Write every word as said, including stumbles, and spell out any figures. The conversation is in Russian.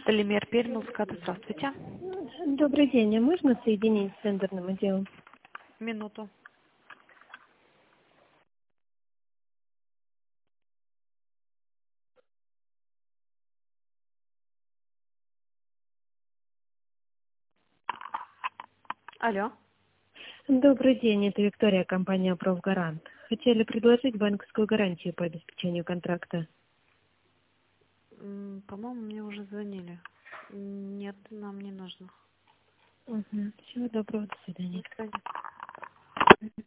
Полимер Пермилская, здравствуйте. Добрый день, а можно соединить с тендерным отделом? Минуту. Алло. Добрый день, это Виктория, компания «Профгарант». Хотели предложить банковскую гарантию по обеспечению контракта. М, По-моему, мне уже звонили. Нет, нам не нужно. Угу. Всего доброго, до свидания. До свидания.